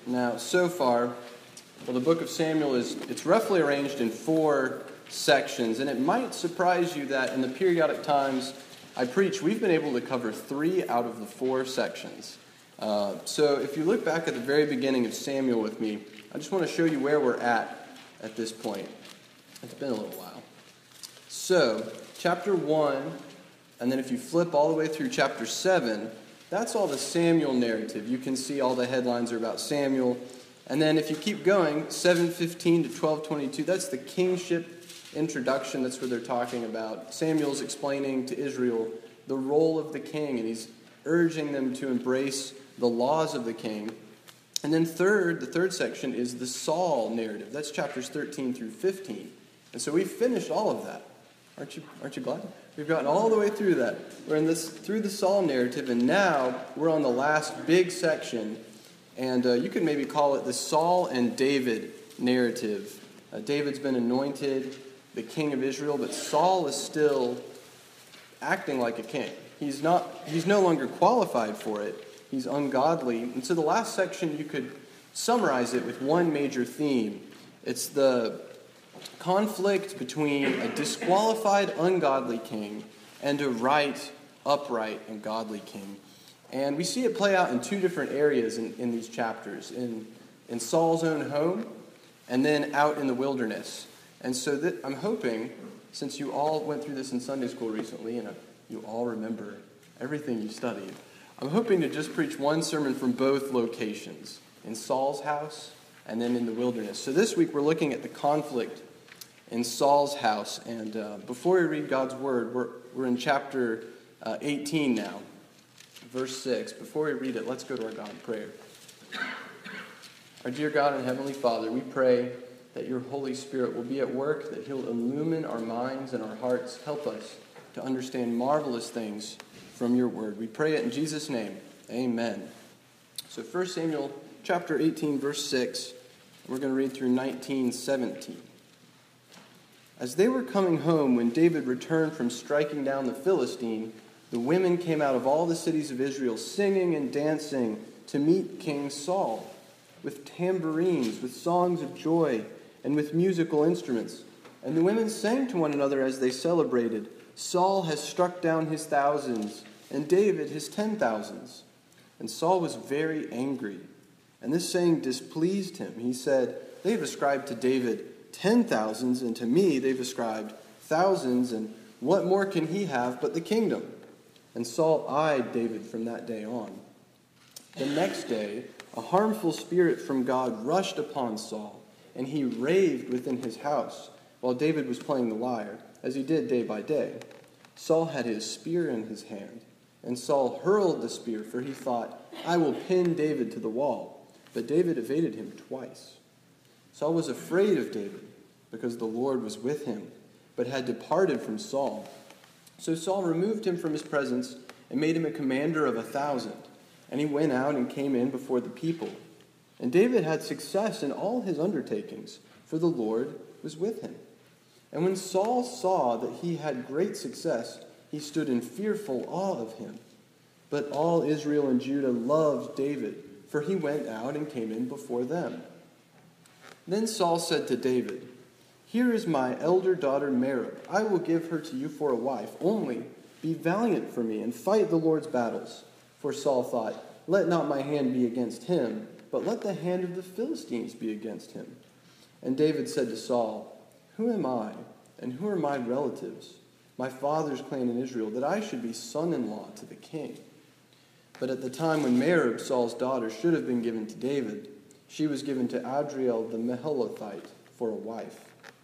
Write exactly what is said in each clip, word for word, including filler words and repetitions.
Now, so far, well, the book of Samuel is, it's roughly arranged in four sections, and it might surprise you that in the periodic times I preach, we've been able to cover three out of the four sections. Uh, so if you look back at the very beginning of Samuel with me, I just want to show you where we're at at this point. It's been a little while. So, chapter one, and then if you flip all the way through chapter seven, that's all the Samuel narrative. You can see all the headlines are about Samuel. And then if you keep going, seven fifteen to twelve twenty-two, that's the kingship introduction. That's where they're talking about. Samuel's explaining to Israel the role of the king, and he's urging them to embrace the laws of the king. And then third, the third section is the Saul narrative. That's chapters thirteen through fifteen. And so we've finished all of that. Aren't you, aren't you glad? We've gotten all the way through that. We're in this through the Saul narrative, and now we're on the last big section. And uh, you could maybe call it the Saul and David narrative. Uh, David's been anointed the king of Israel, but Saul is still acting like a king. He's not. He's no longer qualified for it. He's ungodly. And so the last section, you could summarize it with one major theme. It's the conflict between a disqualified, ungodly king and a right, upright, and godly king. And we see it play out in two different areas in, in these chapters, in, in Saul's own home and then out in the wilderness. And so that, I'm hoping, since you all went through this in Sunday school recently, and you all remember everything you studied, I'm hoping to just preach one sermon from both locations, in Saul's house and then in the wilderness. So this week we're looking at the conflict in Saul's house. And uh, before we read God's word, we're, we're in chapter uh, eighteen now, verse six. Before we read it, let's go to our God in prayer. Our dear God and Heavenly Father, we pray that your Holy Spirit will be at work, that he'll illumine our minds and our hearts, help us to understand marvelous things from your word. We pray it in Jesus' name. Amen. So First Samuel chapter eighteen, verse six. We're going to read through nineteen seventeen. As they were coming home, when David returned from striking down the Philistine, the women came out of all the cities of Israel, singing and dancing to meet King Saul, with tambourines, with songs of joy, and with musical instruments. And the women sang to one another as they celebrated, "Saul has struck down his thousands, and David his ten thousands." And Saul was very angry, and this saying displeased him. He said, "They have ascribed to David ten thousands, and to me they've ascribed thousands, and what more can he have but the kingdom?" And Saul eyed David from that day on. The next day, a harmful spirit from God rushed upon Saul, and he raved within his house while David was playing the lyre, as he did day by day. Saul had his spear in his hand, and Saul hurled the spear, for he thought, "I will pin David to the wall." But David evaded him twice. Saul was afraid of David, because the Lord was with him, but had departed from Saul. So Saul removed him from his presence and made him a commander of a thousand. And he went out and came in before the people. And David had success in all his undertakings, for the Lord was with him. And when Saul saw that he had great success, he stood in fearful awe of him. But all Israel and Judah loved David, for he went out and came in before them. Then Saul said to David, "Here is my elder daughter Merab. I will give her to you for a wife. Only be valiant for me and fight the Lord's battles." For Saul thought, "Let not my hand be against him, but let the hand of the Philistines be against him." And David said to Saul, "Who am I, and who are my relatives, my father's clan in Israel, that I should be son-in-law to the king?" But at the time when Merab, Saul's daughter, should have been given to David, she was given to Adriel the Meholathite for a wife.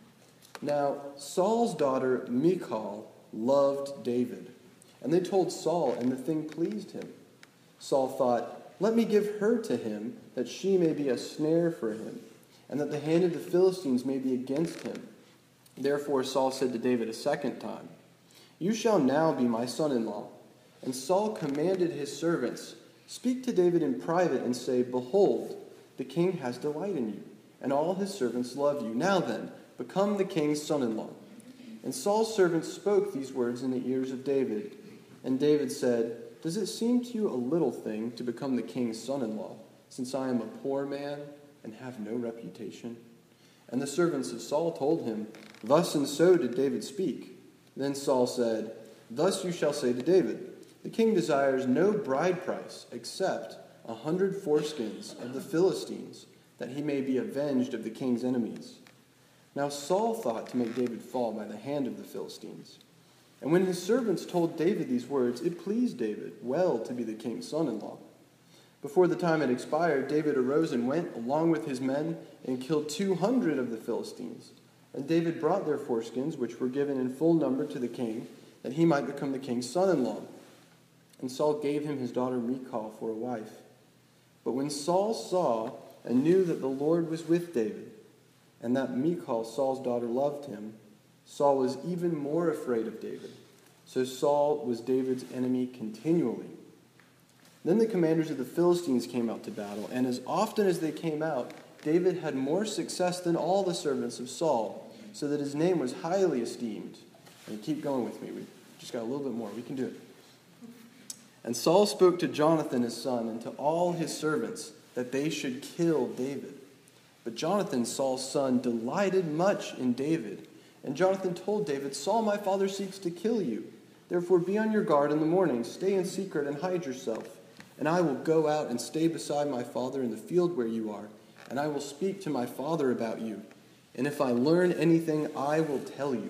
Now Saul's daughter Michal loved David, and they told Saul, and the thing pleased him. Saul thought, "Let me give her to him, that she may be a snare for him, and that the hand of the Philistines may be against him." Therefore Saul said to David a second time, "You shall now be my son-in-law." And Saul commanded his servants, "Speak to David in private and say, 'Behold, the king has delight in you, and all his servants love you. Now then, become the king's son-in-law.'" And Saul's servants spoke these words in the ears of David. And David said, "Does it seem to you a little thing to become the king's son-in-law, since I am a poor man and have no reputation?" And the servants of Saul told him, "Thus and so did David speak." Then Saul said, "Thus you shall say to David, the king desires no bride price except a hundred foreskins of the Philistines, that he may be avenged of the king's enemies." Now Saul thought to make David fall by the hand of the Philistines. And when his servants told David these words, it pleased David well to be the king's son-in-law. Before the time had expired, David arose and went, along with his men, and killed two hundred of the Philistines. And David brought their foreskins, which were given in full number to the king, that he might become the king's son-in-law. And Saul gave him his daughter Michal for a wife. But when Saul saw and knew that the Lord was with David, and that Michal, Saul's daughter, loved him, Saul was even more afraid of David. So Saul was David's enemy continually. Then the commanders of the Philistines came out to battle, and as often as they came out, David had more success than all the servants of Saul, so that his name was highly esteemed. And keep going with me. We just got a little bit more. We can do it. And Saul spoke to Jonathan his son and to all his servants that they should kill David. But Jonathan, Saul's son, delighted much in David. And Jonathan told David, "Saul my father seeks to kill you. Therefore be on your guard in the morning. Stay in secret and hide yourself. And I will go out and stay beside my father in the field where you are. And I will speak to my father about you. And if I learn anything, I will tell you."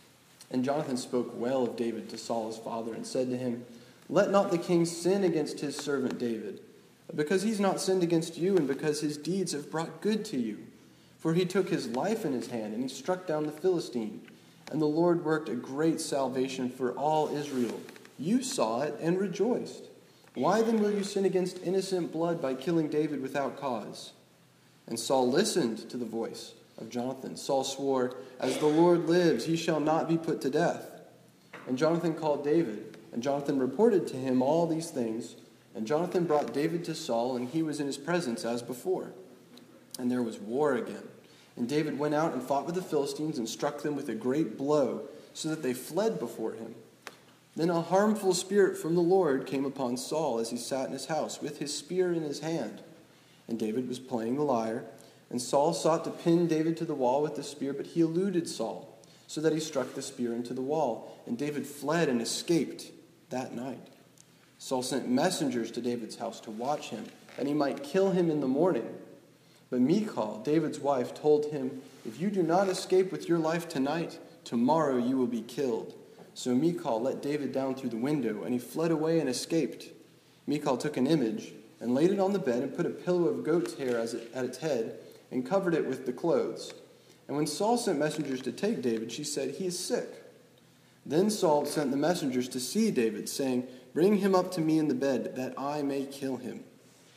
And Jonathan spoke well of David to Saul his father and said to him, "Let not the king sin against his servant David, because he's not sinned against you, and because his deeds have brought good to you. For he took his life in his hand, and he struck down the Philistine. And the Lord worked a great salvation for all Israel. You saw it and rejoiced. Why then will you sin against innocent blood by killing David without cause?" And Saul listened to the voice of Jonathan. Saul swore, "As the Lord lives, he shall not be put to death." And Jonathan called David, and Jonathan reported to him all these things. And Jonathan brought David to Saul, and he was in his presence as before. And there was war again. And David went out and fought with the Philistines and struck them with a great blow, so that they fled before him. Then a harmful spirit from the Lord came upon Saul as he sat in his house with his spear in his hand. And David was playing the lyre. And Saul sought to pin David to the wall with the spear, but he eluded Saul, so that he struck the spear into the wall. And David fled and escaped that night. Saul sent messengers to David's house to watch him, and he might kill him in the morning. But Michal, David's wife, told him, "If you do not escape with your life tonight, tomorrow you will be killed." So Michal let David down through the window, and he fled away and escaped. Michal took an image and laid it on the bed and put a pillow of goat's hair as it, at its head and covered it with the clothes. And when Saul sent messengers to take David, she said, "He is sick." Then Saul sent the messengers to see David, saying, "Bring him up to me in the bed, that I may kill him."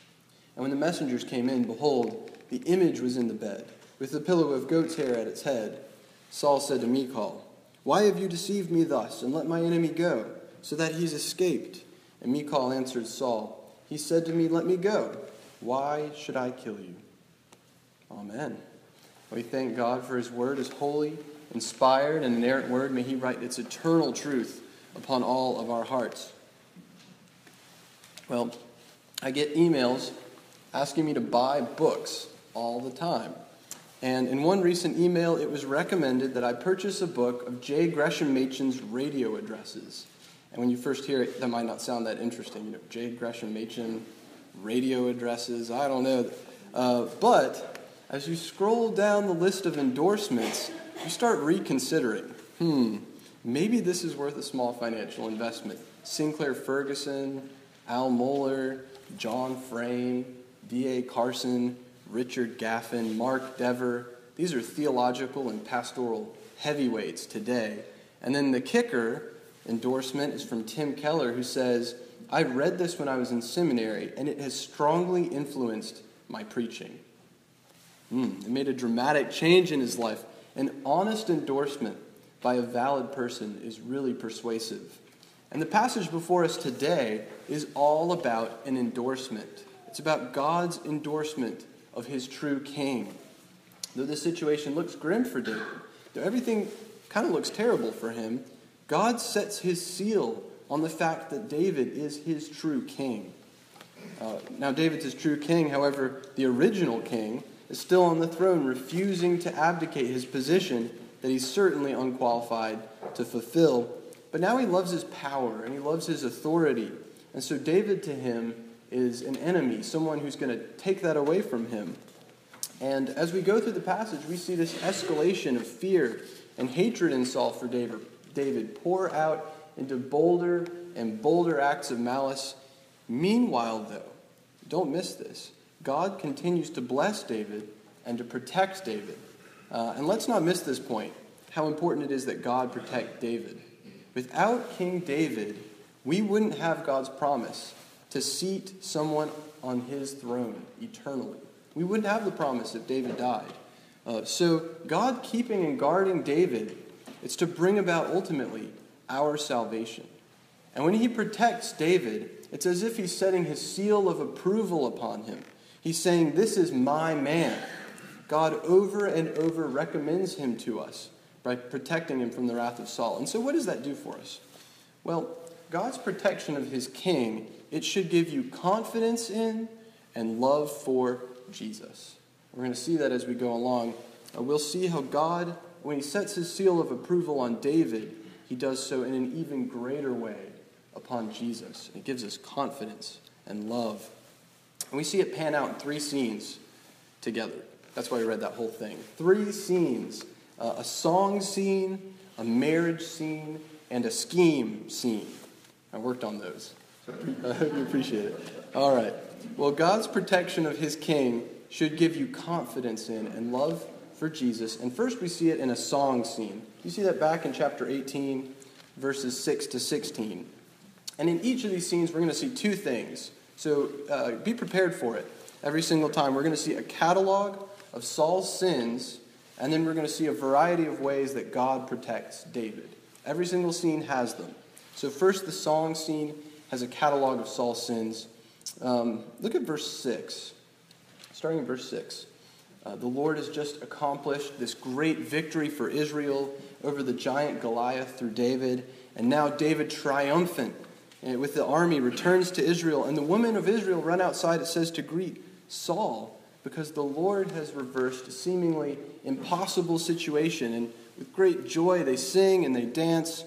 And when the messengers came in, behold, the image was in the bed, with the pillow of goat's hair at its head. Saul said to Michal, "Why have you deceived me thus, and let my enemy go, so that he's escaped?" And Michal answered Saul, "He said to me, 'Let me go. Why should I kill you?'" Amen. We thank God for his word is holy, inspired, and inerrant word. May he write its eternal truth upon all of our hearts. Well, I get emails asking me to buy books all the time. And in one recent email, it was recommended that I purchase a book of J. Gresham Machen's radio addresses. And when you first hear it, that might not sound that interesting. You know, J. Gresham Machen, radio addresses, I don't know. Uh, but as you scroll down the list of endorsements, you start reconsidering. Hmm, maybe this is worth a small financial investment. Sinclair Ferguson, Al Mohler, John Frame, D A Carson, Richard Gaffin, Mark Dever. These are theological and pastoral heavyweights today. And then the kicker endorsement is from Tim Keller, who says, "I read this when I was in seminary, and it has strongly influenced my preaching." Mm, it made a dramatic change in his life. An honest endorsement by a valid person is really persuasive. And the passage before us today is all about an endorsement. It's about God's endorsement of his true king. Though the situation looks grim for David, though everything kind of looks terrible for him, God sets his seal on the fact that David is his true king. Uh, now David's his true king. However, the original king is still on the throne, refusing to abdicate his position that he's certainly unqualified to fulfill. But now he loves his power and he loves his authority. And so David to him is an enemy, someone who's going to take that away from him. And as we go through the passage, we see this escalation of fear and hatred in Saul for David, David pour out into bolder and bolder acts of malice. Meanwhile, though, don't miss this, God continues to bless David and to protect David. Uh, and let's not miss this point, how important it is that God protect David. Without King David, we wouldn't have God's promise to seat someone on his throne eternally. We wouldn't have the promise if David died. Uh, so God keeping and guarding David, it's to bring about ultimately our salvation. And when he protects David, it's as if he's setting his seal of approval upon him. He's saying, this is my man. God over and over recommends him to us by protecting him from the wrath of Saul. And so what does that do for us? Well, God's protection of his king, it should give you confidence in and love for Jesus. We're going to see that as we go along. Uh, we'll see how God, when he sets his seal of approval on David, he does so in an even greater way upon Jesus. It gives us confidence and love. And we see it pan out in three scenes together. That's why we read that whole thing. Three scenes. Uh, a song scene, a marriage scene, and a scheme scene. I worked on those. I hope you appreciate it. All right. Well, God's protection of his king should give you confidence in and love for Jesus. And first we see it in a song scene. You see that back in chapter eighteen, verses six to sixteen. And in each of these scenes, we're going to see two things. So uh, be prepared for it. Every single time, we're going to see a catalog of Saul's sins, and then we're going to see a variety of ways that God protects David. Every single scene has them. So first, the song scene has a catalog of Saul's sins. Um, look at verse six. Starting in verse six. Uh, the Lord has just accomplished this great victory for Israel over the giant Goliath through David. And now David, triumphant with the army, returns to Israel. And the women of Israel run outside, it says, to greet Saul, because the Lord has reversed a seemingly impossible situation. And with great joy, they sing and they dance.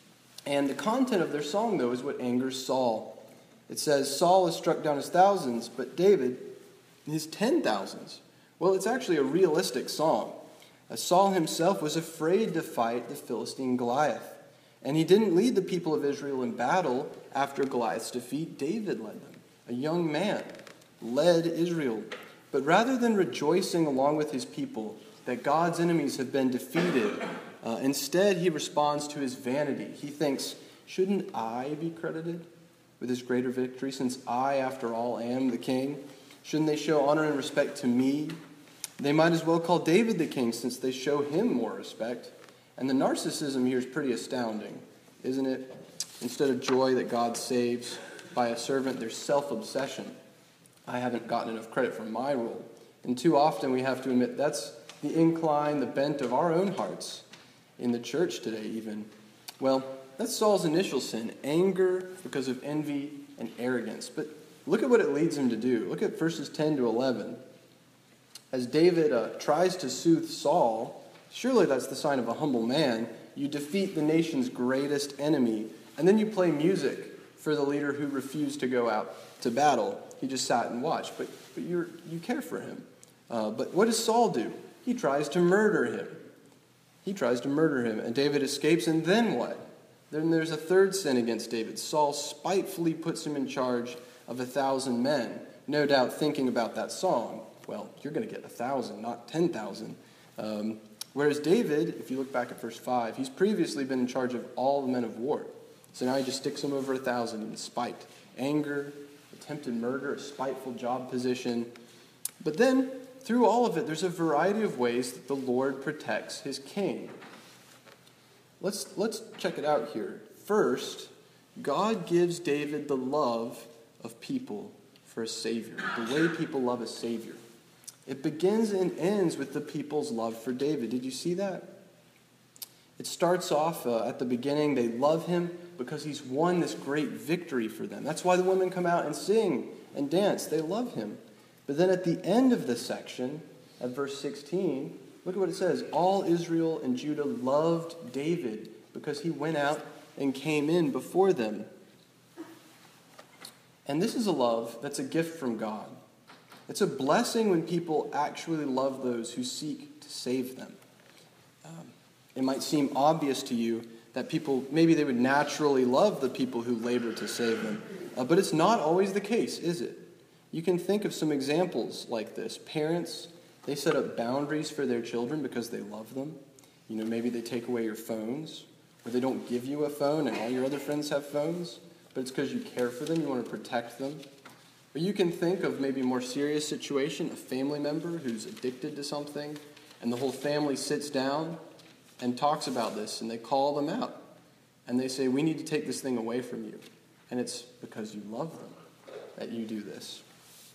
And the content of their song, though, is what angers Saul. It says, Saul has struck down his thousands, but David his ten thousands. Well, it's actually a realistic song. Saul himself was afraid to fight the Philistine Goliath. And he didn't lead the people of Israel in battle after Goliath's defeat. David led them. A young man led Israel. But rather than rejoicing along with his people that God's enemies have been defeated, uh, instead he responds to his vanity. He thinks, shouldn't I be credited with this greater victory, since I, after all, am the king? Shouldn't they show honor and respect to me? They might as well call David the king, since they show him more respect. And the narcissism here is pretty astounding, isn't it? Instead of joy that God saves by a servant, there's self-obsession. I haven't gotten enough credit for my role. And too often we have to admit that's the incline, the bent of our own hearts in the church today even. Well, that's Saul's initial sin, anger because of envy and arrogance. But look at what it leads him to do. Look at verses ten to eleven. As David uh, tries to soothe Saul, surely that's the sign of a humble man. You defeat the nation's greatest enemy, and then you play music for the leader who refused to go out to battle. He just sat and watched, but, but you're, you care for him. Uh, but what does Saul do? He tries to murder him. He tries to murder him, and David escapes, and then what? Then there's a third sin against David. Saul spitefully puts him in charge of a thousand men, no doubt thinking about that song. Well, you're going to get a thousand, not ten thousand. Um, whereas David, if you look back at verse five, he's previously been in charge of all the men of war. So now he just sticks them over a thousand in spite. Anger, attempted murder, a spiteful job position. But then, through all of it, there's a variety of ways that the Lord protects his king. Let's, let's check it out here. First, God gives David the love of people for a Savior, the way people love a Savior. It begins and ends with the people's love for David. Did you see that? It starts off uh, at the beginning. They love him because he's won this great victory for them. That's why the women come out and sing and dance. They love him. But then at the end of this section, at verse sixteen, look at what it says. All Israel and Judah loved David because he went out and came in before them. And this is a love that's a gift from God. It's a blessing when people actually love those who seek to save them. Um, it might seem obvious to you that people, maybe they would naturally love the people who labor to save them. Uh, but it's not always the case, is it? You can think of some examples like this. Parents, they set up boundaries for their children because they love them. You know, maybe they take away your phones, or they don't give you a phone and all your other friends have phones, but it's because you care for them, you want to protect them. Or you can think of maybe a more serious situation, a family member who's addicted to something, and the whole family sits down and talks about this, and they call them out. And they say, we need to take this thing away from you. And it's because you love them that you do this.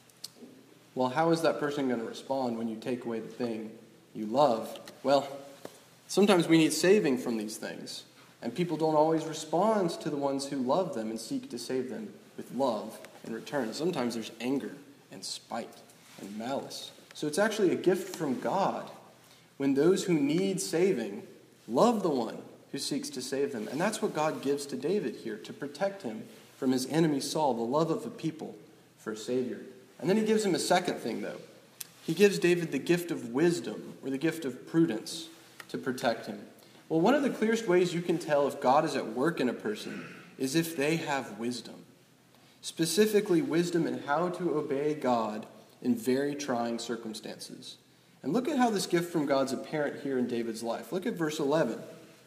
Well, how is that person going to respond when you take away the thing you love? Well, sometimes we need saving from these things. And people don't always respond to the ones who love them and seek to save them with love in return. Sometimes there's anger and spite and malice. So it's actually a gift from God when those who need saving love the one who seeks to save them. And that's what God gives to David here, to protect him from his enemy Saul, the love of the people for a Savior. And then he gives him a second thing, though. He gives David the gift of wisdom, or the gift of prudence, to protect him. Well, one of the clearest ways you can tell if God is at work in a person is if they have wisdom. Specifically, wisdom in how to obey God in very trying circumstances. And look at how this gift from God's apparent here in David's life. Look at verse eleven.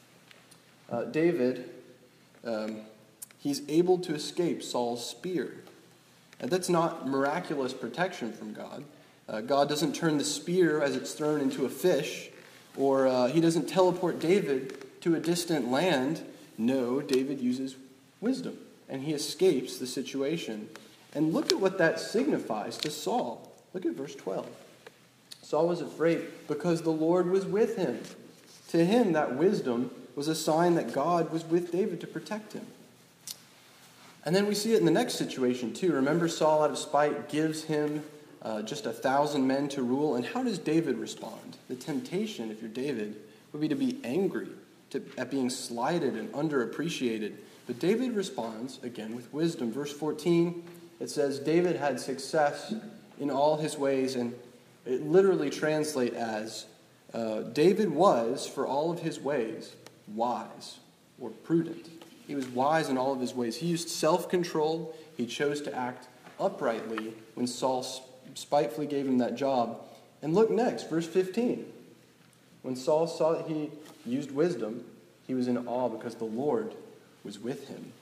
Uh, David, um, he's able to escape Saul's spear. And that's not miraculous protection from God. Uh, God doesn't turn the spear as it's thrown into a fish, or uh, he doesn't teleport David to a distant land. No, David uses wisdom, and he escapes the situation. And look at what that signifies to Saul. Look at verse twelve. Saul was afraid because the Lord was with him. To him, that wisdom was a sign that God was with David to protect him. And then we see it in the next situation, too. Remember, Saul, out of spite, gives him uh, just a thousand men to rule. And how does David respond? The temptation, if you're David, would be to be angry to, at being slighted and underappreciated. But David responds, again, with wisdom. Verse fourteen, it says, David had success in all his ways, and it literally translates as, uh, David was, for all of his ways, wise or prudent. He was wise in all of his ways. He used self-control. He chose to act uprightly when Saul spitefully gave him that job. And look next, verse fifteen. When Saul saw that he used wisdom, he was in awe because the Lord was with him.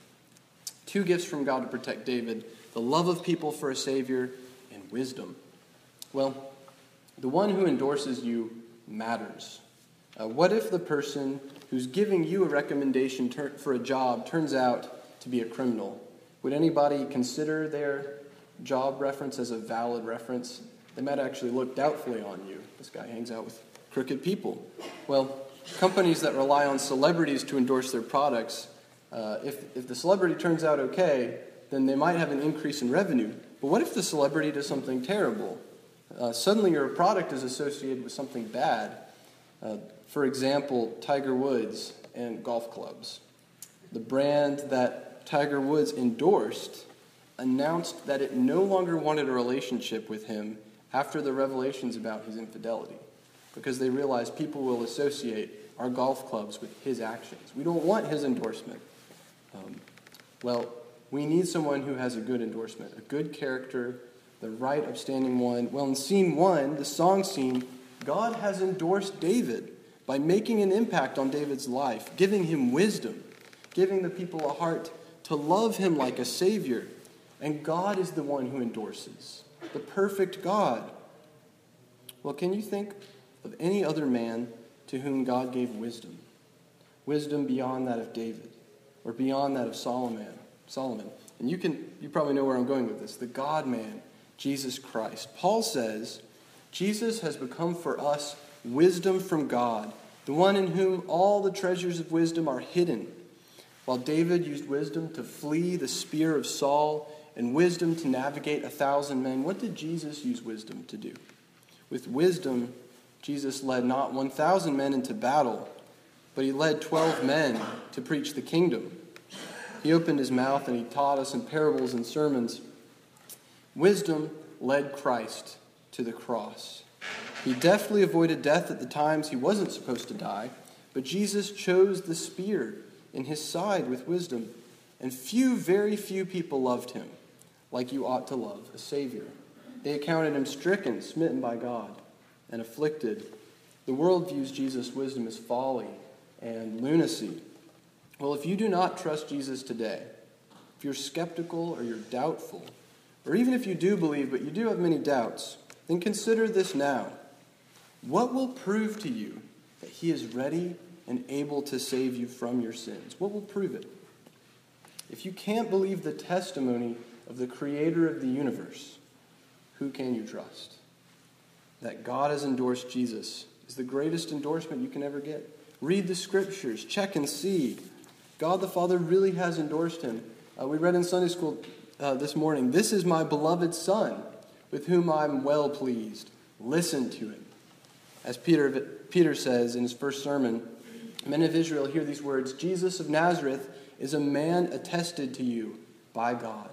Two gifts from God to protect David: the love of people for a Savior and wisdom. Well, the one who endorses you matters. Uh, what if the person who's giving you a recommendation ter- for a job turns out to be a criminal? Would anybody consider their job reference as a valid reference? They might actually look doubtfully on you. This guy hangs out with crooked people. Well, companies that rely on celebrities to endorse their products, uh, if, if the celebrity turns out okay, then they might have an increase in revenue. But what if the celebrity does something terrible? Uh, suddenly your product is associated with something bad. Uh, for example, Tiger Woods and golf clubs. The brand that Tiger Woods endorsed announced that it no longer wanted a relationship with him after the revelations about his infidelity, because they realized people will associate our golf clubs with his actions. We don't want his endorsement. Um, well, we need someone who has a good endorsement, a good character, the right upstanding one. Well, in scene one, the song scene, God has endorsed David by making an impact on David's life, giving him wisdom, giving the people a heart to love him like a Savior. And God is the one who endorses, the perfect God. Well, can you think of any other man to whom God gave wisdom? Wisdom beyond that of David, or beyond that of Solomon. Solomon. And you can you probably know where I'm going with this. The God-man, Jesus Christ. Paul says, Jesus has become for us wisdom from God, the one in whom all the treasures of wisdom are hidden. While David used wisdom to flee the spear of Saul and wisdom to navigate a thousand men. What did Jesus use wisdom to do? With wisdom, Jesus led not one thousand men into battle, but he led twelve men to preach the kingdom. He opened his mouth and he taught us in parables and sermons. Wisdom led Christ to the cross. He deftly avoided death at the times he wasn't supposed to die, but Jesus chose the spear in his side with wisdom, and few, very few people loved him like you ought to love a Savior. They accounted him stricken, smitten by God, and afflicted. The world views Jesus' wisdom as folly and lunacy. Well, if you do not trust Jesus today, if you're skeptical or you're doubtful, or even if you do believe but you do have many doubts, then consider this now. What will prove to you that he is ready and able to save you from your sins? What will prove it? If you can't believe the testimony of the creator of the universe, who can you trust? That God has endorsed Jesus is the greatest endorsement you can ever get. Read the scriptures, check and see. God the Father really has endorsed him. Uh, we read in Sunday school uh, this morning, "This is my beloved Son, with whom I'm well pleased. Listen to him." As Peter, Peter says in his first sermon, men of Israel, hear these words, "Jesus of Nazareth is a man attested to you by God."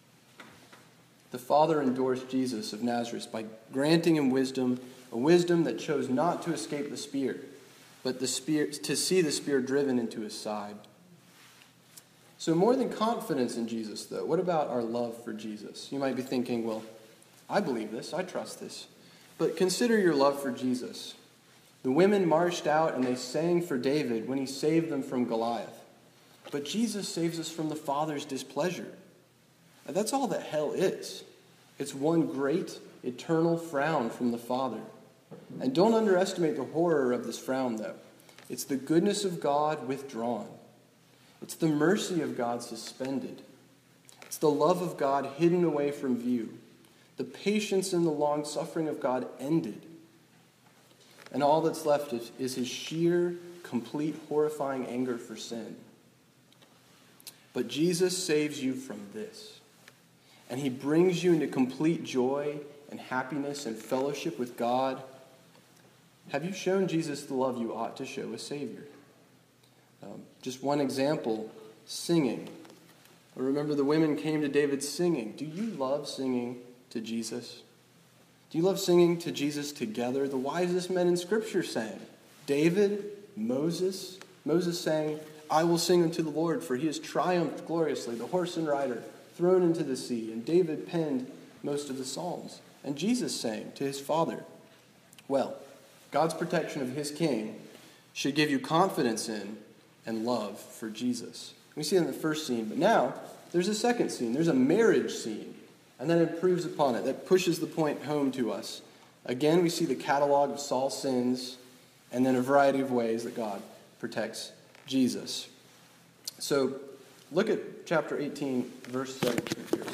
The Father endorsed Jesus of Nazareth by granting him wisdom, a wisdom that chose not to escape the spear, but the spear to see the spear driven into his side. So more than confidence in Jesus, though, what about our love for Jesus? You might be thinking, well, I believe this, I trust this. But consider your love for Jesus. The women marched out and they sang for David when he saved them from Goliath. But Jesus saves us from the Father's displeasure. Now, that's all that hell is. It's one great, eternal frown from the Father. And don't underestimate the horror of this frown, though. It's the goodness of God withdrawn. It's the mercy of God suspended. It's the love of God hidden away from view. The patience and the long-suffering of God ended. And all that's left is, is his sheer, complete, horrifying anger for sin. But Jesus saves you from this. And he brings you into complete joy and happiness and fellowship with God. Have you shown Jesus the love you ought to show a Savior? Um, just one example, singing. I remember the women came to David singing. Do you love singing to Jesus? Do you love singing to Jesus together? The wisest men in Scripture sang. David, Moses. Moses sang, "I will sing unto the Lord, for he has triumphed gloriously, the horse and rider, thrown into the sea." And David penned most of the Psalms. And Jesus sang to his Father. Well, God's protection of his King should give you confidence in and love for Jesus. We see it in the first scene, but now there's a second scene. There's a marriage scene, and that improves upon it. That pushes the point home to us. Again, we see the catalog of Saul's sins, and then a variety of ways that God protects Jesus. So, look at chapter eighteen, verse seventeen here.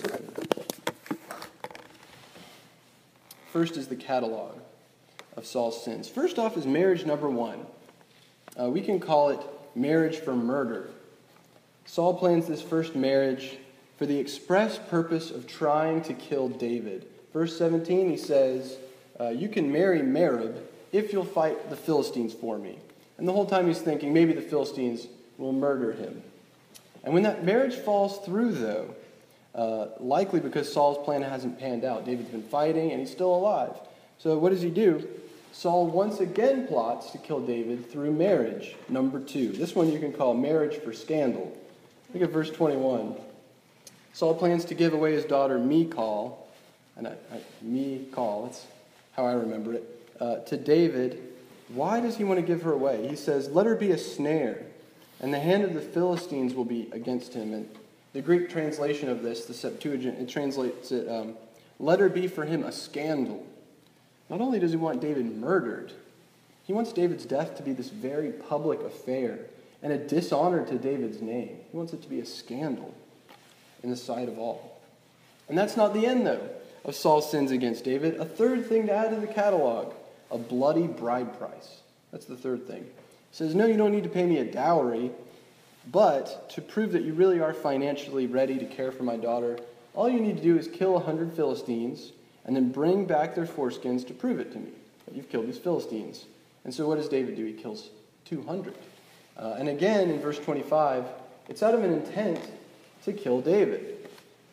First is the catalog of Saul's sins. First off is marriage number one. Uh, we can call it marriage for murder. Saul plans this first marriage for the express purpose of trying to kill David. Verse seventeen, he says, uh, you can marry Merab if you'll fight the Philistines for me. And the whole time he's thinking maybe the Philistines will murder him. And when that marriage falls through, though, uh, likely because Saul's plan hasn't panned out. David's been fighting and he's still alive. So what does he do? Saul once again plots to kill David through marriage, number two. This one you can call marriage for scandal. Look at verse twenty-one. Saul plans to give away his daughter Michal, and I, I, Michal, that's how I remember it, uh, to David. Why does he want to give her away? He says, let her be a snare, and the hand of the Philistines will be against him. And the Greek translation of this, the Septuagint, it translates it, um, let her be for him a scandal. Not only does he want David murdered, he wants David's death to be this very public affair and a dishonor to David's name. He wants it to be a scandal in the sight of all. And that's not the end, though, of Saul's sins against David. A third thing to add to the catalog, a bloody bride price. That's the third thing. He says, no, you don't need to pay me a dowry, but to prove that you really are financially ready to care for my daughter, All you need to do is kill a hundred Philistines and then bring back their foreskins to prove it to me that you've killed these Philistines. And so what does David do? He kills two hundred. Uh, and again, in verse twenty-five, it's out of an intent to kill David.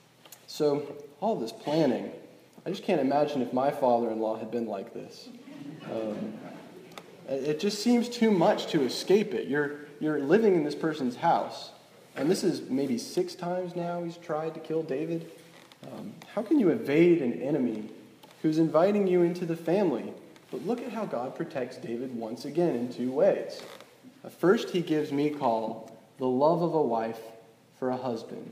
So all this planning, I just can't imagine if my father-in-law had been like this. Um, it just seems too much to escape it. You're, you're living in this person's house, and this is maybe six times now he's tried to kill David. Um, how can you evade an enemy who's inviting you into the family? But look at how God protects David once again in two ways. Uh, first, he gives Michal the love of a wife for a husband.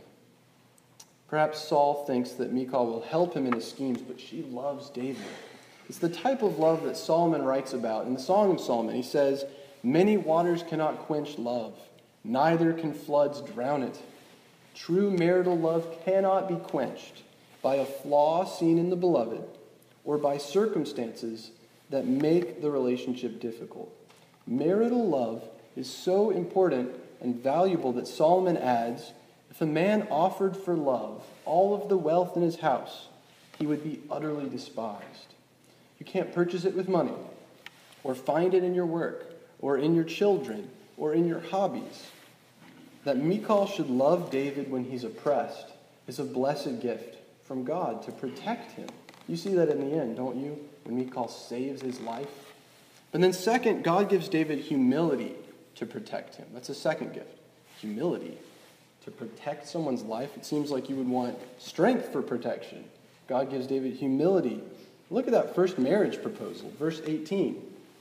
Perhaps Saul thinks that Michal will help him in his schemes, but she loves David. It's the type of love that Solomon writes about in the Song of Solomon. He says, "Many waters cannot quench love, neither can floods drown it. True marital love cannot be quenched by a flaw seen in the beloved or by circumstances that make the relationship difficult." Marital love is so important and valuable that Solomon adds, if a man offered for love all of the wealth in his house, he would be utterly despised. You can't purchase it with money, or find it in your work, or in your children, or in your hobbies. That Michal should love David when he's oppressed is a blessed gift from God to protect him. You see that in the end, don't you? When Michal saves his life. But then second, God gives David humility to protect him. That's a second gift. Humility. To protect someone's life, it seems like you would want strength for protection. God gives David humility. Look at that first marriage proposal, verse eighteen.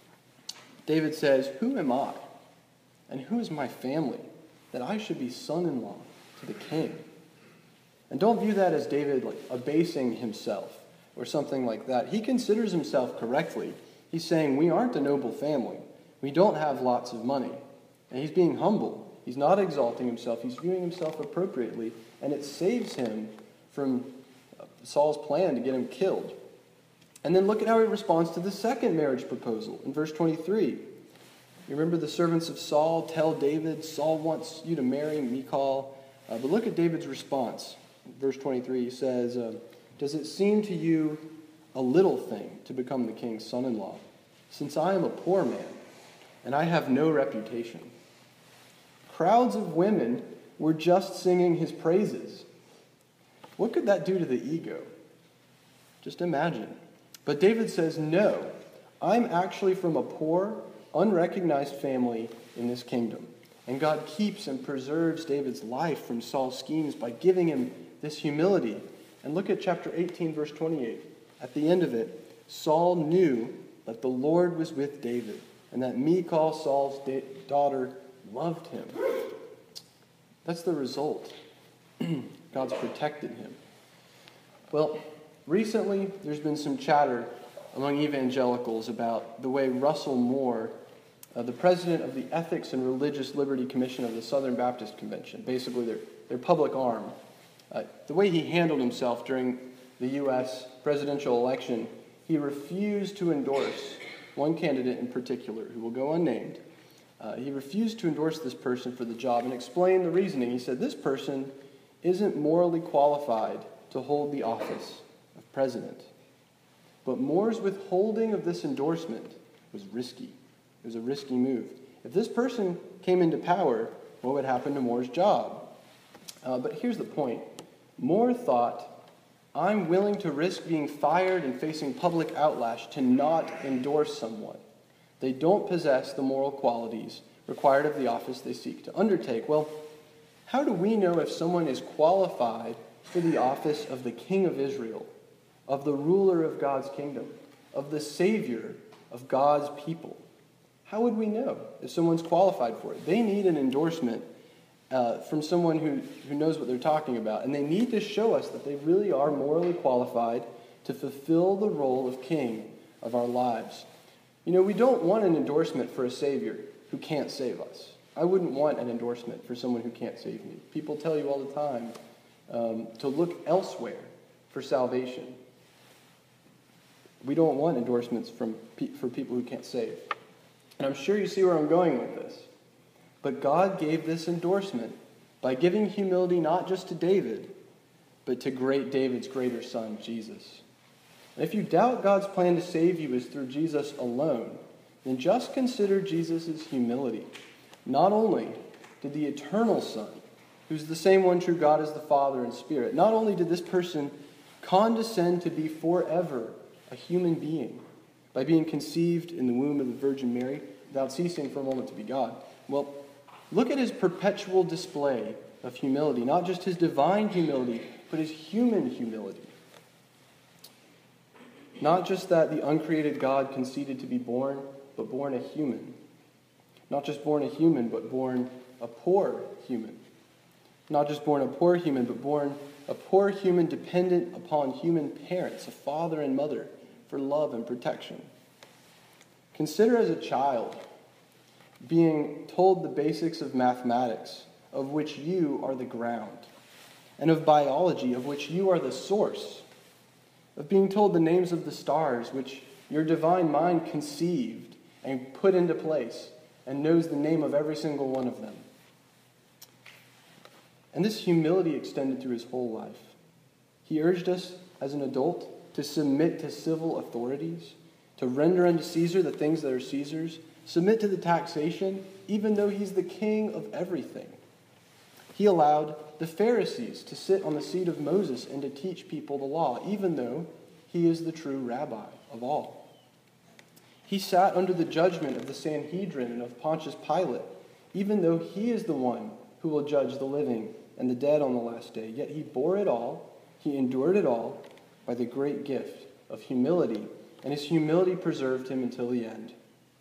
David says, "Who am I, and who is my family, that I should be son-in-law to the king?" And don't view that as David like abasing himself or something like that. He considers himself correctly. He's saying, we aren't a noble family. We don't have lots of money. And he's being humble. He's not exalting himself. He's viewing himself appropriately. And it saves him from Saul's plan to get him killed. And then look at how he responds to the second marriage proposal in verse twenty-three. You remember the servants of Saul tell David, Saul wants you to marry Michal. Uh, but look at David's response. In verse twenty-three, he says, uh, "Does it seem to you a little thing to become the king's son-in-law, since I am a poor man and I have no reputation?" Crowds of women were just singing his praises. What could that do to the ego? Just imagine. But David says, no, I'm actually from a poor, unrecognized family in this kingdom. And God keeps and preserves David's life from Saul's schemes by giving him this humility. And look at chapter eighteen, verse twenty-eight. At the end of it, Saul knew that the Lord was with David, and that Michal, Saul's da- daughter, loved him. That's the result. God's protected him. Well, recently there's been some chatter among evangelicals about the way Russell Moore, uh, the president of the Ethics and Religious Liberty Commission of the Southern Baptist Convention, basically their, their public arm, uh, the way he handled himself during the U S presidential election, he refused to endorse one candidate in particular, who will go unnamed. Uh, he refused to endorse this person for the job and explained the reasoning. He said, this person isn't morally qualified to hold the office of president. But Moore's withholding of this endorsement was risky. It was a risky move. If this person came into power, what would happen to Moore's job? Uh, but here's the point. Moore thought, I'm willing to risk being fired and facing public outlash to not endorse someone. They don't possess the moral qualities required of the office they seek to undertake. Well, how do we know if someone is qualified for the office of the King of Israel, of the ruler of God's kingdom, of the Savior of God's people? How would we know if someone's qualified for it? They need an endorsement uh, from someone who, who knows what they're talking about, and they need to show us that they really are morally qualified to fulfill the role of king of our lives. You know, we don't want an endorsement for a Savior who can't save us. I wouldn't want an endorsement for someone who can't save me. People tell you all the time um, to look elsewhere for salvation. We don't want endorsements from pe- for people who can't save. And I'm sure you see where I'm going with this. But God gave this endorsement by giving humility not just to David, but to great David's greater son, Jesus. And if you doubt God's plan to save you is through Jesus alone, then just consider Jesus' humility. Not only did the eternal Son, who's the same one true God as the Father and Spirit, not only did this person condescend to be forever a human being by being conceived in the womb of the Virgin Mary without ceasing for a moment to be God. Well, look at his perpetual display of humility, not just his divine humility, but his human humility. Not just that the uncreated God conceded to be born, but born a human. Not just born a human, but born a poor human. Not just born a poor human, but born a poor human dependent upon human parents, a father and mother, for love and protection. Consider as a child being told the basics of mathematics, of which you are the ground, and of biology, of which you are the source, of being told the names of the stars, which your divine mind conceived and put into place, and knows the name of every single one of them. And this humility extended through his whole life. He urged us as an adult to submit to civil authorities, to render unto Caesar the things that are Caesar's, submit to the taxation, even though he's the king of everything. He allowed the Pharisees to sit on the seat of Moses and to teach people the law, even though he is the true rabbi of all. He sat under the judgment of the Sanhedrin and of Pontius Pilate, even though he is the one who will judge the living and the dead on the last day. Yet he bore it all, he endured it all by the great gift of humility, and his humility preserved him until the end.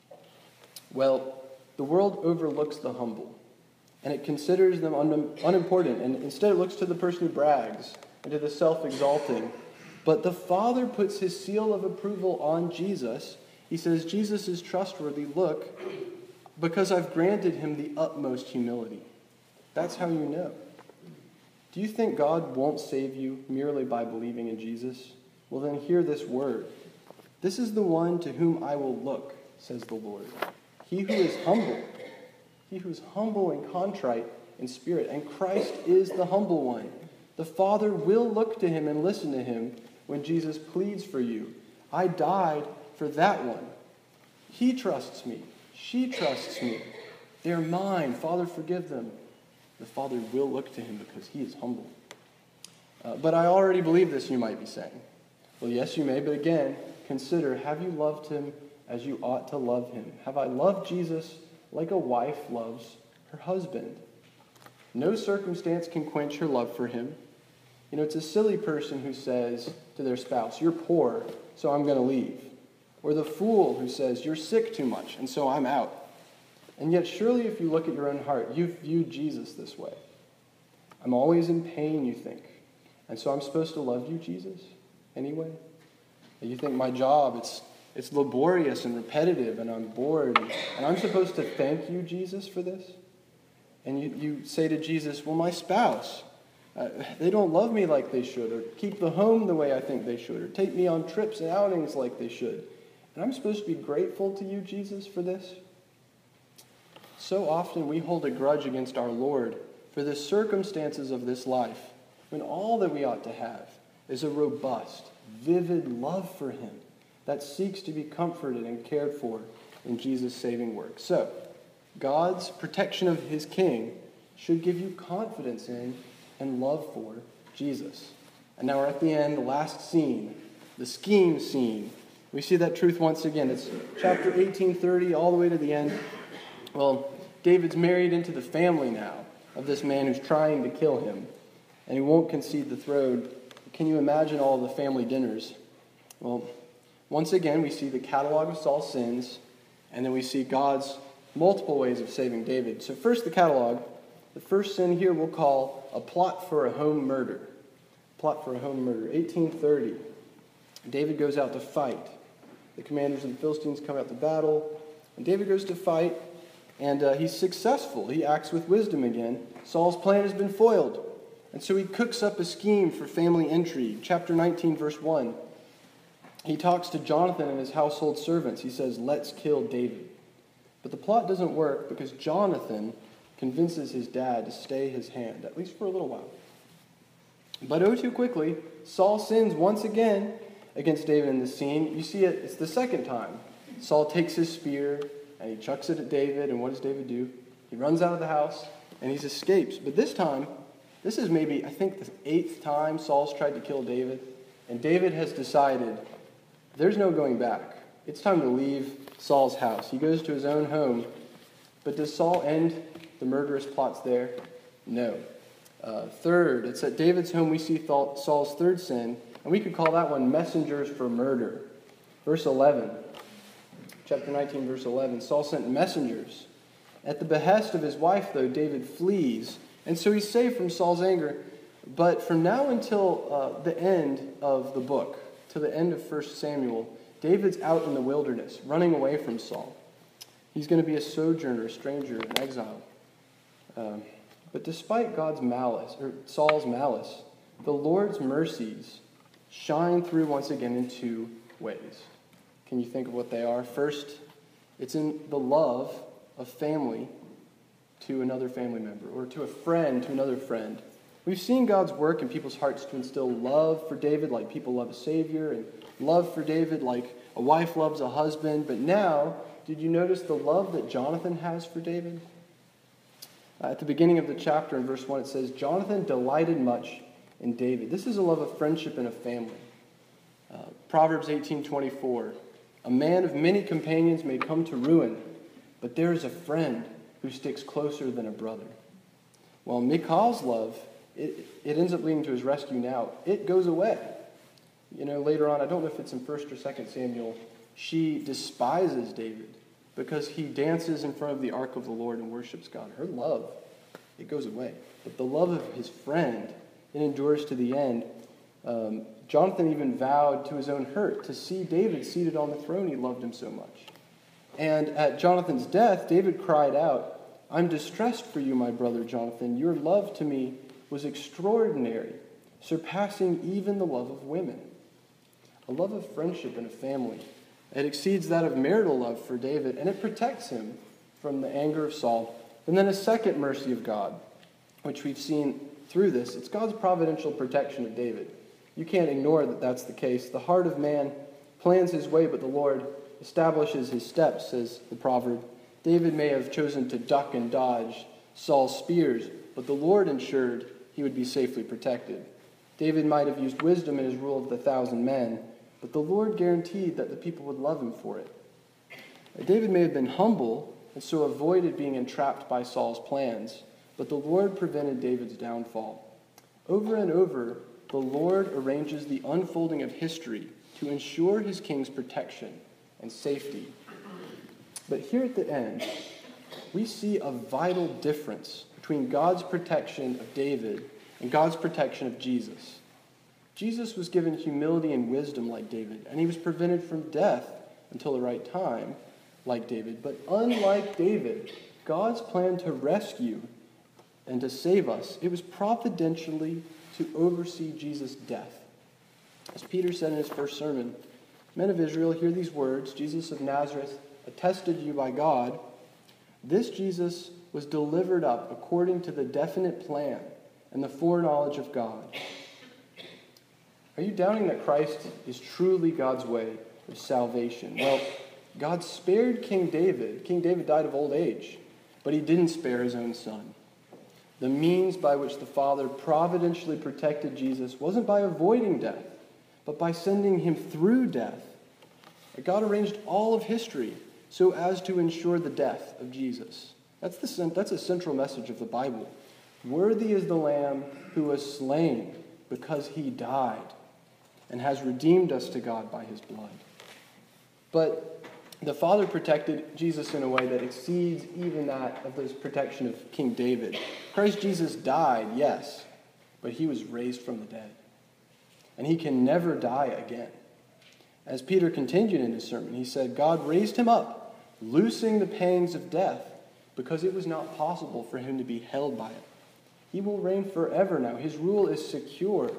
Well, the world overlooks the humble, and it considers them un- unimportant, and instead it looks to the person who brags and to the self-exalting. But the Father puts his seal of approval on Jesus. He says, Jesus is trustworthy, look, because I've granted him the utmost humility. That's how you know. Do you think God won't save you merely by believing in Jesus? Well, then hear this word. This is the one to whom I will look, says the Lord. He who is humble, he who is humble and contrite in spirit, and Christ is the humble one. The Father will look to him and listen to him when Jesus pleads for you. I died for that one. He trusts me. She trusts me. They're mine. Father, forgive them. The Father will look to him because he is humble. Uh, but I already believe this, you might be saying. Well, yes, you may, but again, consider, have you loved him as you ought to love him? Have I loved Jesus like a wife loves her husband? No circumstance can quench her love for him. You know, it's a silly person who says to their spouse, you're poor, so I'm going to leave. Or the fool who says, you're sick too much, and so I'm out. And yet, surely if you look at your own heart, you've viewed Jesus this way. I'm always in pain, you think. And so I'm supposed to love you, Jesus, anyway? And you think my job, it's it's laborious and repetitive, and I'm bored, and I'm supposed to thank you, Jesus, for this? And you, you say to Jesus, well, my spouse, uh, they don't love me like they should, or keep the home the way I think they should, or take me on trips and outings like they should. And I'm supposed to be grateful to you, Jesus, for this? So often we hold a grudge against our Lord for the circumstances of this life, when all that we ought to have is a robust, vivid love for him that seeks to be comforted and cared for in Jesus' saving work. So, God's protection of his king should give you confidence in and love for Jesus. And now we're at the end, the last scene, the scheme scene. We see that truth once again. It's chapter eighteen thirty all the way to the end. Well, David's married into the family now of this man who's trying to kill him, and he won't concede the throne. Can you imagine all the family dinners? Well, once again, we see the catalog of Saul's sins, and then we see God's multiple ways of saving David. So first, the catalog. The first sin here we'll call a plot for a home murder. Plot for a home murder. eighteen thirty. David goes out to fight. The commanders of the Philistines come out to battle, and David goes to fight, and uh, he's successful. He acts with wisdom again. Saul's plan has been foiled, and so he cooks up a scheme for family intrigue. Chapter nineteen, verse one. He talks to Jonathan and his household servants. He says, let's kill David. But the plot doesn't work because Jonathan convinces his dad to stay his hand, at least for a little while. But oh, too quickly, Saul sins once again against David in the scene. You see it, it's the second time. Saul takes his spear and he chucks it at David, and what does David do? He runs out of the house and he escapes. But this time, this is maybe, I think, the eighth time Saul's tried to kill David, and David has decided there's no going back. It's time to leave Saul's house. He goes to his own home. But does Saul end the murderous plots there? No. Uh, third, it's at David's home we see Saul's third sin, and we could call that one messengers for murder. Verse eleven, chapter nineteen, verse eleven, Saul sent messengers. At the behest of his wife, though, David flees, and so he's saved from Saul's anger. But from now until uh, the end of the book, to the end of First Samuel, David's out in the wilderness, running away from Saul. He's going to be a sojourner, a stranger, an exile. Um, but despite God's malice, or Saul's malice, the Lord's mercies shine through once again in two ways. Can you think of what they are? First, it's in the love of family to another family member, or to a friend to another friend. We've seen God's work in people's hearts to instill love for David like people love a Savior, and love for David like a wife loves a husband. But now, did you notice the love that Jonathan has for David? Uh, at the beginning of the chapter in verse one, it says, Jonathan delighted much in David. This is a love of friendship and a family. Uh, Proverbs eighteen twenty-four, a man of many companions may come to ruin, but there is a friend who sticks closer than a brother. Well, Michal's love, it, it ends up leading to his rescue now. It goes away. You know, later on, I don't know if it's in First or Second Samuel, she despises David because he dances in front of the ark of the Lord and worships God. Her love, it goes away. But the love of his friend, it endures to the end. Um, Jonathan even vowed to his own hurt to see David seated on the throne. He loved him so much. And at Jonathan's death, David cried out, I'm distressed for you, my brother Jonathan. Your love to me was extraordinary, surpassing even the love of women. A love of friendship and a family. It exceeds that of marital love for David, and it protects him from the anger of Saul. And then a second mercy of God, which we've seen through this. It's God's providential protection of David. You can't ignore that that's the case. The heart of man plans his way, but the Lord establishes his steps, says the proverb. David may have chosen to duck and dodge Saul's spears, but the Lord ensured he would be safely protected. David might have used wisdom in his rule of the thousand men, but the Lord guaranteed that the people would love him for it. David may have been humble and so avoided being entrapped by Saul's plans, but the Lord prevented David's downfall. Over and over, the Lord arranges the unfolding of history to ensure his king's protection and safety. But here at the end, we see a vital difference between God's protection of David and God's protection of Jesus. Jesus was given humility and wisdom like David, and he was prevented from death until the right time like David. But unlike David, God's plan to rescue and to save us, it was providentially to oversee Jesus' death. As Peter said in his first sermon, men of Israel, hear these words, Jesus of Nazareth, attested to you by God. This Jesus was delivered up according to the definite plan and the foreknowledge of God. Are you doubting that Christ is truly God's way of salvation? Well, God spared King David. King David died of old age, but he didn't spare his own son. The means by which the Father providentially protected Jesus wasn't by avoiding death, but by sending him through death. God arranged all of history so as to ensure the death of Jesus. That's, the, that's a central message of the Bible. Worthy is the Lamb who was slain because he died and has redeemed us to God by his blood. But the Father protected Jesus in a way that exceeds even that of the protection of King David. Christ Jesus died, yes, but he was raised from the dead. And he can never die again. As Peter continued in his sermon, he said, God raised him up, loosing the pangs of death, because it was not possible for him to be held by it. He will reign forever now. His rule is secure.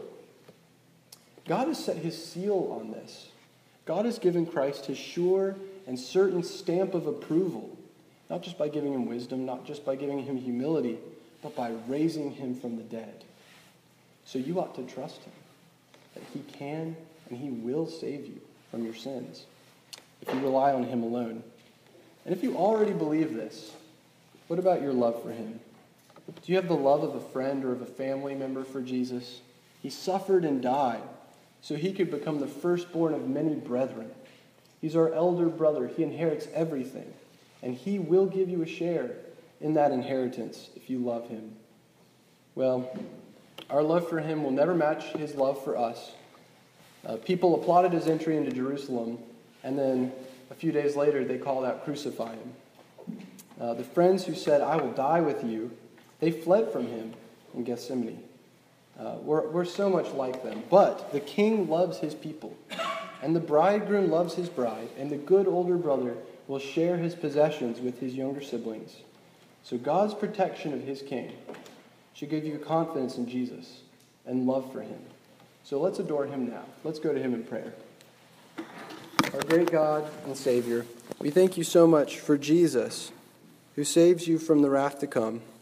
God has set his seal on this. God has given Christ his sure and certain stamp of approval, not just by giving him wisdom, not just by giving him humility, but by raising him from the dead. So you ought to trust him, that he can and he will save you from your sins if you rely on him alone. And if you already believe this, what about your love for him? Do you have the love of a friend or of a family member for Jesus? He suffered and died so he could become the firstborn of many brethren. He's our elder brother. He inherits everything, and he will give you a share in that inheritance if you love him. Well, our love for him will never match his love for us. Uh, people applauded his entry into Jerusalem, and then a few days later they called out, "Crucify him." Uh, the friends who said, "I will die with you," they fled from him in Gethsemane. Uh, we're, we're so much like them. But the king loves his people, and the bridegroom loves his bride, and the good older brother will share his possessions with his younger siblings. So God's protection of his king should give you confidence in Jesus and love for him. So let's adore him now. Let's go to him in prayer. Our great God and Savior, we thank you so much for Jesus, who saves you from the wrath to come.